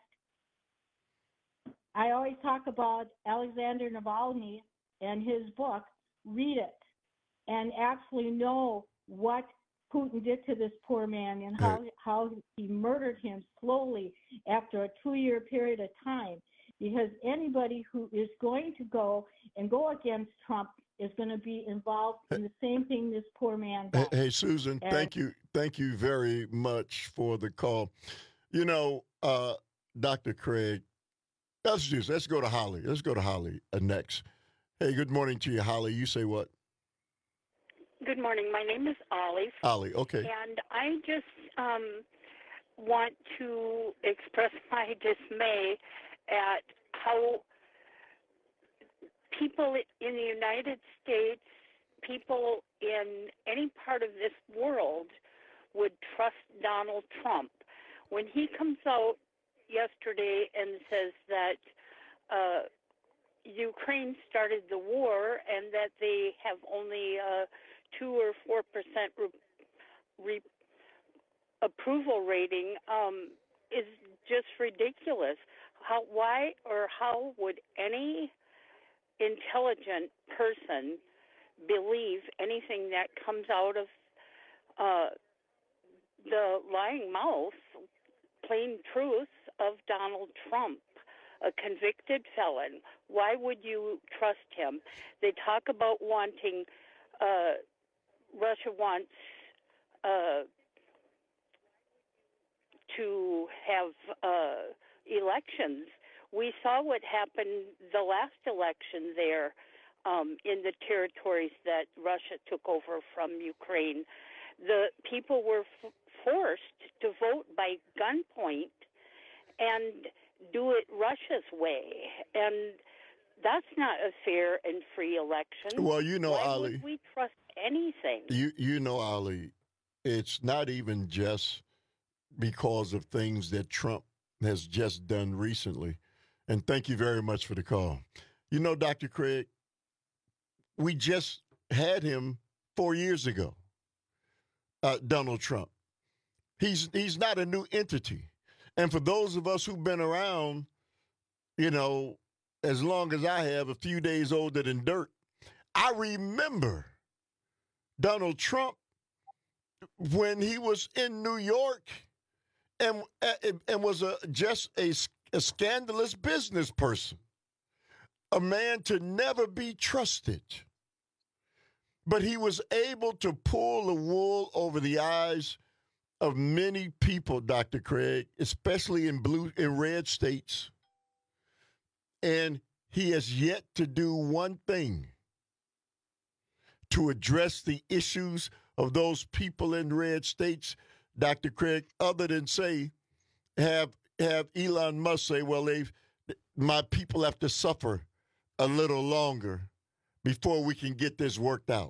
I always talk about Alexander Navalny and his book, read it and actually know what Putin did to this poor man and how, how he murdered him slowly after a two-year period of time. Because anybody who is going to go and go against Trump is going to be involved in the same thing this poor man does. Hey, hey Susan, and thank you. Thank you very much for the call. You know, uh, Doctor Craig, let's just, let's go to Holly. Let's go to Holly uh, next. Hey, good morning to you, Holly. You say what? Good morning. My name is Olive. Ollie, okay. And I just um, want to express my dismay at how people in the United States, people in any part of this world would trust Donald Trump. When he comes out yesterday and says that uh, Ukraine started the war and that they have only uh, two or four percent re- re- approval rating um, is just ridiculous. How, why, or how would any intelligent person believe anything that comes out of uh, the lying mouth, plain truth of Donald Trump? a convicted felon. Why would you trust him? They talk about wanting, uh, Russia wants uh, to have uh, elections. We saw what happened the last election there um, in the territories that Russia took over from Ukraine. The people were f- forced to vote by gunpoint and do it Russia's way. And that's not a fair and free election. Well, you know, Why Ali, would we trust anything? You you know, Ali, it's not even just because of things that Trump has just done recently. And thank you very much for the call. You know, Doctor Craig, we just had him four years ago, uh, Donald Trump. He's he's not a new entity. And for those of us who've been around, you know, as long as I have, a few days older than dirt, I remember Donald Trump when he was in New York and and was a just a, a scandalous business person, a man to never be trusted. But he was able to pull the wool over the eyes of many people, Doctor Craig, especially in blue in red states. And he has yet to do one thing to address the issues of those people in red states, Doctor Craig, other than say, have have Elon Musk say, well, they've my people have to suffer a little longer before we can get this worked out.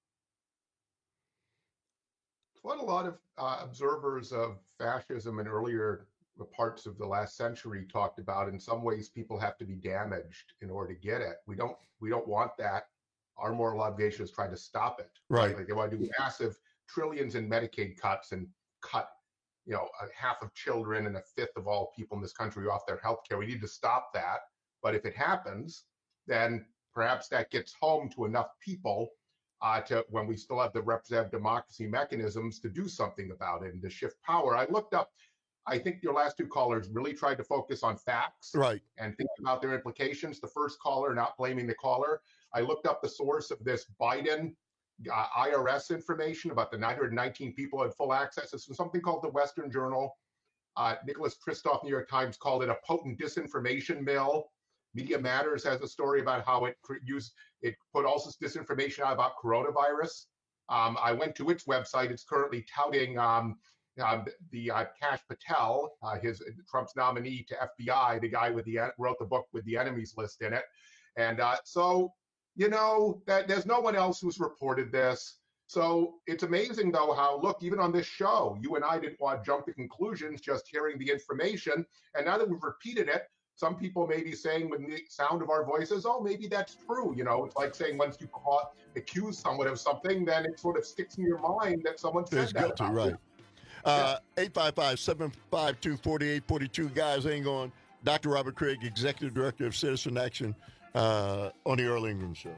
What a lot of uh, observers of fascism in earlier parts of the last century talked about. In some ways, people have to be damaged in order to get it. We don't. We don't want that. Our moral obligation is trying to stop it. Right. Like they want to do massive trillions in Medicaid cuts and cut, you know, a half of children and a fifth of all people in this country off their health care. We need to stop that. But if it happens, then perhaps that gets home to enough people Uh, to when we still have the representative democracy mechanisms to do something about it and to shift power. I looked up, I think your last two callers really tried to focus on facts right. and think about their implications. The first caller, not blaming the caller, I looked up the source of this Biden uh, I R S information about the nine hundred nineteen people who had full access. This is something called the Western Journal. Uh, Nicholas Kristof, New York Times, called it a potent disinformation mill. Media Matters has a story about how it used it put all this disinformation out about coronavirus. Um, I went to its website. It's currently touting um, uh, the uh, Kash Patel, uh, his Trump's nominee to F B I, the guy with the wrote the book with the enemies list in it. And uh, so, you know, that there's no one else who's reported this. So it's amazing, though, how, look, even on this show, you and I didn't want to jump to conclusions just hearing the information. And now that we've repeated it, some people may be saying with the sound of our voices, oh, maybe that's true. You know, it's like saying once you caught, accuse someone of something, then it sort of sticks in your mind that someone said It's that. guilty, right. Uh, eight five five, seven five two, four eight four two. Guys, hang on. Doctor Robert Craig, Executive Director of Citizen Action uh, on the Earl Ingram Show.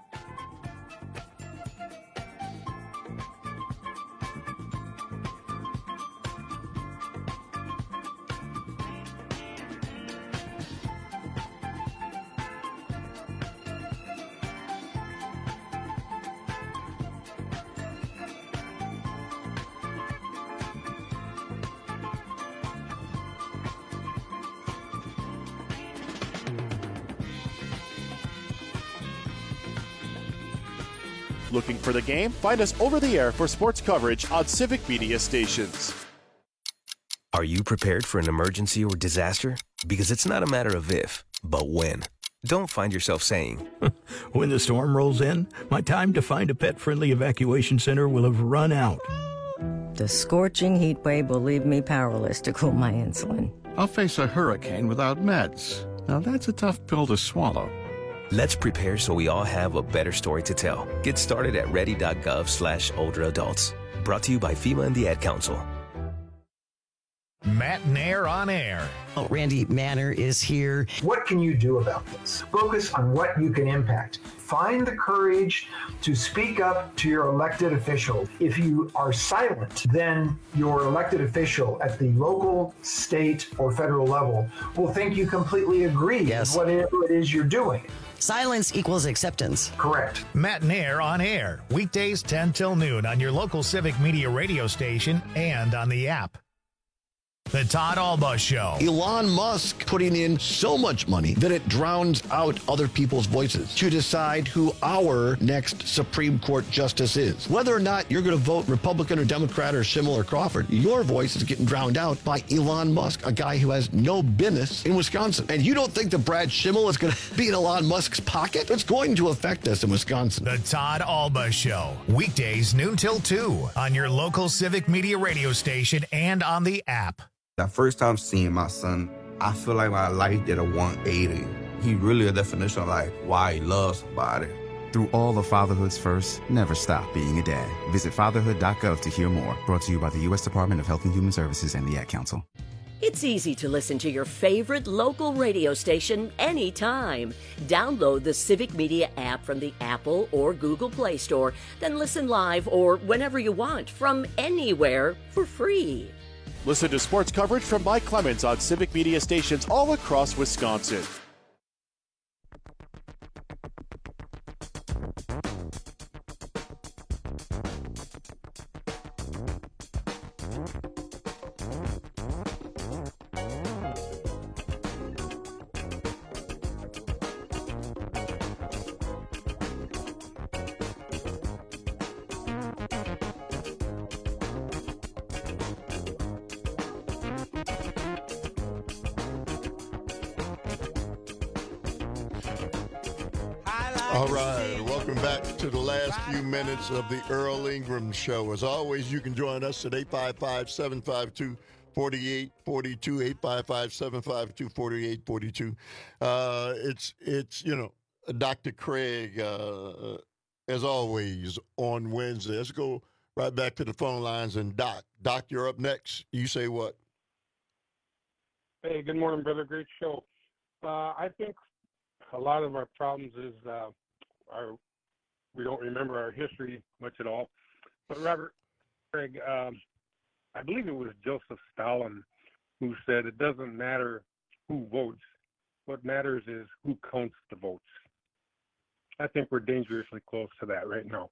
Looking for the game? Find us over the air for sports coverage on Civic Media stations. Are you prepared for an emergency or disaster? Because it's not a matter of if, but when. Don't find yourself saying, when the storm rolls in, my time to find a pet-friendly evacuation center will have run out. The scorching heat wave will leave me powerless to cool my insulin. I'll face a hurricane without meds. Now that's a tough pill to swallow. Let's prepare so we all have a better story to tell. Get started at ready.gov slash older adults. Brought to you by FEMA and the Ad Council. Matt Nair on air. Oh, Randy Manner is here. What can you do about this? Focus on what you can impact. Find the courage to speak up to your elected official. If you are silent, then your elected official at the local, state, or federal level will think you completely agree yes. with whatever it is you're doing. Silence equals acceptance. Correct. Matt Nair on air, weekdays ten till noon on your local Civic Media radio station and on the app. The Todd Alba Show. Elon Musk putting in so much money that it drowns out other people's voices to decide who our next Supreme Court justice is. Whether or not you're going to vote Republican or Democrat or Schimmel or Crawford, your voice is getting drowned out by Elon Musk, a guy who has no business in Wisconsin. And you don't think that Brad Schimmel is going to be in Elon Musk's pocket? It's going to affect us in Wisconsin. The Todd Alba Show. Weekdays noon till two on your local Civic Media radio station and on the app. That first time seeing my son, I feel like my life did a one eighty. He really a definition of like why he loves somebody. Through all of fatherhood's first, never stop being a dad. Visit fatherhood dot gov to hear more. Brought to you by the U S Department of Health and Human Services and the Ad Council. It's easy to listen to your favorite local radio station anytime. Download the Civic Media app from the Apple or Google Play Store, then listen live or whenever you want from anywhere for free. Listen to sports coverage from Mike Clemens on Civic Media stations all across Wisconsin. All right, welcome back to the last few minutes of the Earl Ingram Show. As always, you can join us at eight five five, seven five two, four eight four two, eight five five, seven five two, four eight four two. Uh, it's, it's you know, Doctor Craig, uh, as always, on Wednesday. Let's go right back to the phone lines. And Doc, Doc, you're up next. You say what? Hey, good morning, brother. Great show. Uh, I think a lot of our problems is uh, our we don't remember our history much at all. But Robert Craig, um, I believe it was Joseph Stalin who said it doesn't matter who votes. What matters is who counts the votes. I think we're dangerously close to that right now.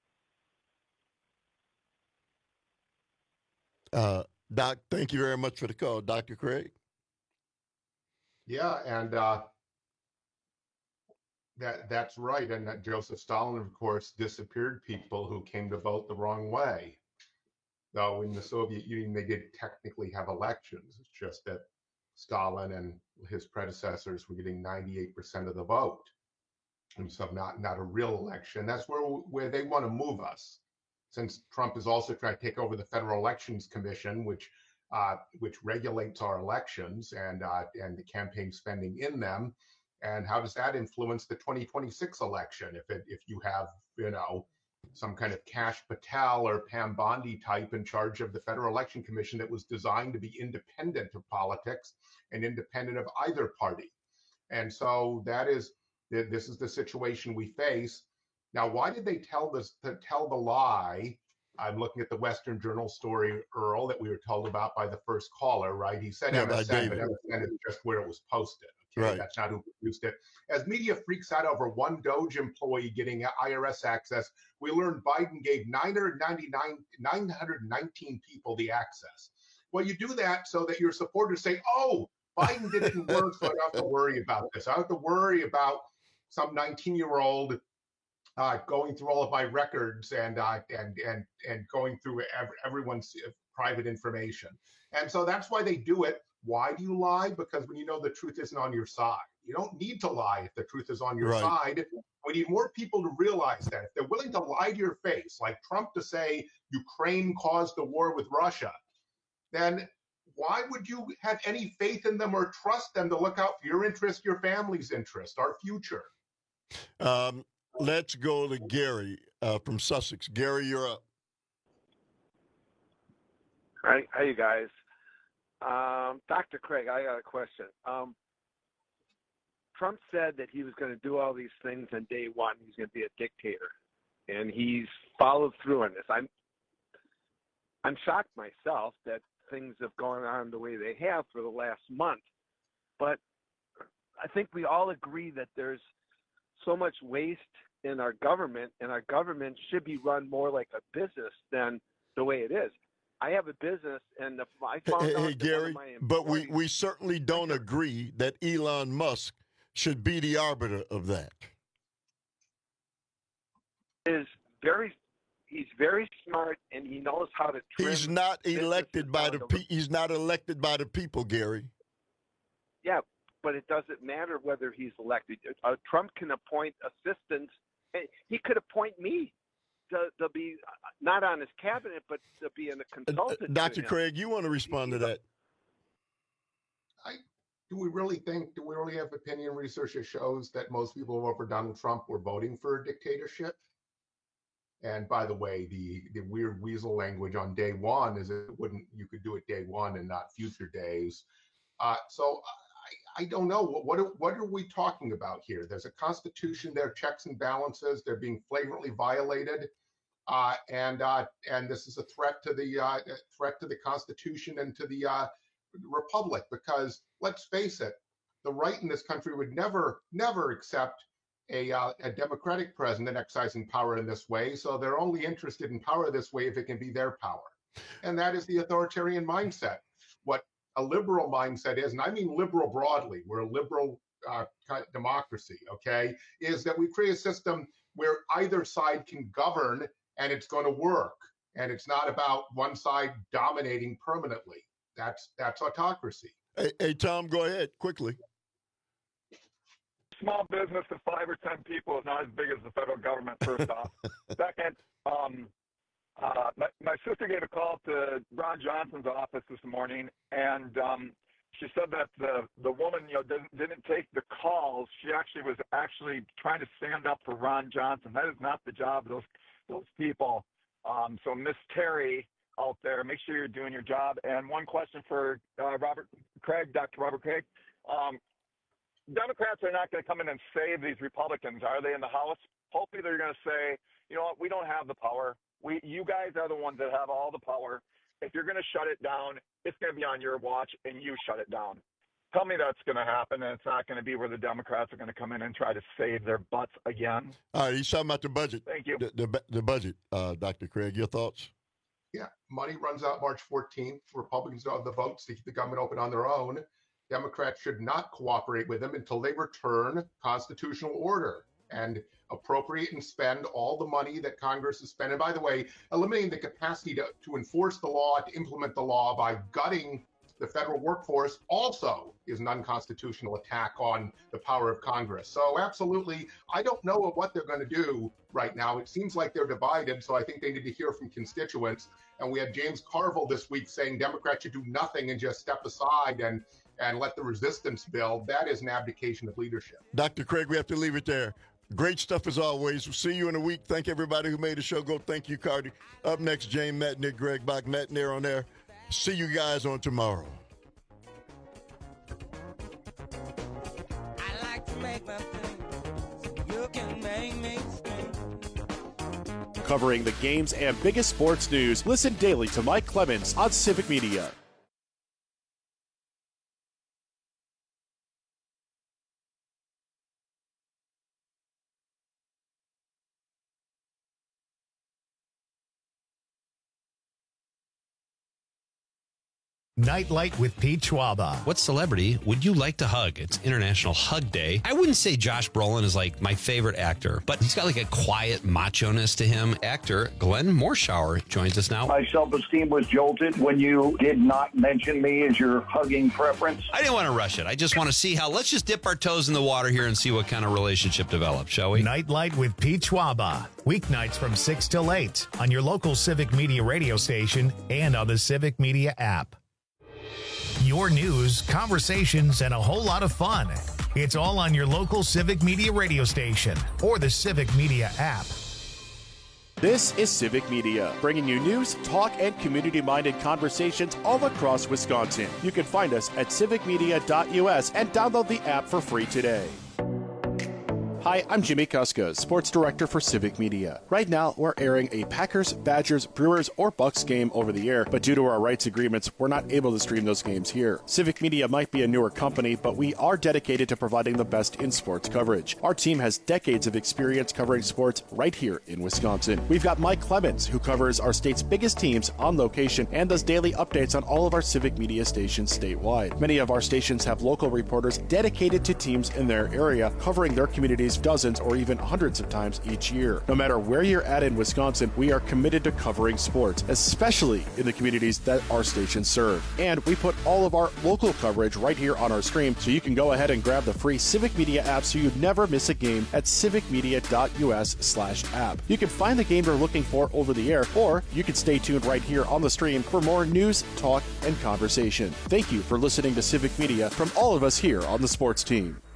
Uh, Doc, thank you very much for the call. Doctor Craig? Yeah, and uh, that that's right. And that Joseph Stalin, of course, disappeared people who came to vote the wrong way. Though in the Soviet Union, they did technically have elections. It's just that Stalin and his predecessors were getting ninety-eight percent of the vote. And so not, not a real election. That's where, where they want to move us. Since Trump is also trying to take over the Federal Elections Commission, which uh, which regulates our elections and uh, and the campaign spending in them. And how does that influence the twenty twenty-six election? If it, if you have, you know, some kind of Kash Patel or Pam Bondi type in charge of the Federal Election Commission that was designed to be independent of politics and independent of either party. And so that is, this is the situation we face. Now, why did they tell this, to tell the lie? I'm looking at the Western Journal story, Earl, that we were told about by the first caller, right? He said yeah, M S N, but M S N is just where it was posted. Okay? Right. That's not who produced it. As media freaks out over one Doge employee getting I R S access, we learned Biden gave nine hundred ninety-nine, nine hundred nineteen people the access. Well, you do that so that your supporters say, oh, Biden didn't work, so I don't have to worry about this. I don't have to worry about some nineteen-year-old uh, going through all of my records and uh, and and and going through every, everyone's private information. And so that's why they do it. Why do you lie? Because when you know the truth isn't on your side. You don't need to lie if the truth is on your Right. side. We need more people to realize that. If they're willing to lie to your face, like Trump to say Ukraine caused the war with Russia, then why would you have any faith in them or trust them to look out for your interest, your family's interest, our future? Um, let's go to Gary uh, from Sussex. Gary, you're up. Hi, hi, you guys. Um, Doctor Craig, I got a question. Um, Trump said that he was going to do all these things on day one. He's going to be a dictator, and he's followed through on this. I'm, I'm shocked myself that things have gone on the way they have for the last month. But I think we all agree that there's so much waste in our government, and our government should be run more like a business than the way it is. I have a business, and the, I found hey, out hey that Gary, one of my but we, we certainly don't agree that Elon Musk should be the arbiter of that. Is very, he's very smart, and he knows how to. Trim He's not elected by the down pe- He's not elected by the people, Gary. Yeah, but it doesn't matter whether he's elected. Uh, Trump can appoint assistants. He could appoint me to, to be not on his cabinet, but to be in a consultant. Uh, Doctor Craig, you want to respond to that? I, do we really think, do we really have opinion research that shows that most people who vote for Donald Trump were voting for a dictatorship? And by the way, the, the weird weasel language on day one is it wouldn't, you could do it day one and not future days. Uh, so I, I don't know. What, what, are, what are we talking about here? There's a constitution, there are checks and balances. They're being flagrantly violated. Uh, and uh, and this is a threat to the uh, threat to the Constitution and to the uh, Republic, because let's face it, the right in this country would never, never accept a, uh, a Democratic president exercising power in this way. So they're only interested in power this way if it can be their power. And that is the authoritarian mindset. What a liberal mindset is, and I mean liberal broadly, we're a liberal uh, democracy, okay, is that we create a system where either side can govern and it's going to work. And it's not about one side dominating permanently. That's that's autocracy. Hey, hey Tom, go ahead quickly. Small business of five or ten people is not as big as the federal government, first off. Second, um, uh, my, my sister gave a call to Ron Johnson's office this morning, and um, she said that the, the woman, you know, didn't, didn't take the calls. She actually was actually trying to stand up for Ron Johnson. That is not the job of those, those people. Um, so Miss Terry out there, make sure you're doing your job. And one question for uh, Robert Craig, Doctor Robert Craig. Um, Democrats are not going to come in and save these Republicans, are they, in the House? Hopefully they're going to say, you know what, we don't have the power. We, you guys are the ones that have all the power. If you're going to shut it down, it's going to be on your watch, and you shut it down. Tell me that's going to happen, and it's not going to be where the Democrats are going to come in and try to save their butts again. All right, he's talking about the budget. Thank you. The, the, the budget, uh, Doctor Craig, your thoughts? Yeah, money runs out March fourteenth. Republicans don't have the votes to keep the government open on their own. Democrats should not cooperate with them until they return constitutional order and appropriate and spend all the money that Congress has spent. And by the way, eliminating the capacity to, to enforce the law, to implement the law by gutting the federal workforce also is an unconstitutional attack on the power of Congress. So absolutely, I don't know what they're going to do right now. It seems like they're divided, so I think they need to hear from constituents. And we had James Carville this week saying Democrats should do nothing and just step aside and and let the resistance build. That is an abdication of leadership. Doctor Craig, we have to leave it there. Great stuff as always. We'll see you in a week. Thank everybody who made the show go. Thank you, Cardi. Up next, James Matnick, Greg Bach, Matnair on there. See you guys on tomorrow. I like to make my thing so you can make me scream. Covering the games and biggest sports news, listen daily to Mike Clemens on Civic Media. Nightlight with Pete Schwaba. What celebrity would you like to hug? It's International Hug Day. I wouldn't say Josh Brolin is like my favorite actor, but he's got like a quiet macho-ness to him. Actor Glenn Morshower joins us now. My self-esteem was jolted when you did not mention me as your hugging preference. I didn't want to rush it. I just want to see how, let's just dip our toes in the water here and see what kind of relationship develops, shall we? Nightlight with Pete Schwaba. Weeknights from six till eight on your local Civic Media radio station and on the Civic Media app. Your news, conversations, and a whole lot of fun. It's all on your local Civic Media radio station or the Civic Media app. This is Civic Media, bringing you news, talk, and community-minded conversations all across Wisconsin. You can find us at civic media dot U S and download the app for free today. Hi, I'm Jimmy Kuska, Sports Director for Civic Media. Right now, we're airing a Packers, Badgers, Brewers, or Bucks game over the air, but due to our rights agreements, we're not able to stream those games here. Civic Media might be a newer company, but we are dedicated to providing the best in sports coverage. Our team has decades of experience covering sports right here in Wisconsin. We've got Mike Clemens, who covers our state's biggest teams on location and does daily updates on all of our Civic Media stations statewide. Many of our stations have local reporters dedicated to teams in their area, covering their communities dozens or even hundreds of times each year. No matter where you're at in Wisconsin, we are committed to covering sports, especially in the communities that our stations serve. And we put all of our local coverage right here on our stream, so you can go ahead and grab the free Civic Media app so you never miss a game at civic media dot U S slash app. You can find the game you're looking for over the air, or you can stay tuned right here on the stream for more news, talk, and conversation. Thank you for listening to Civic Media from all of us here on the sports team.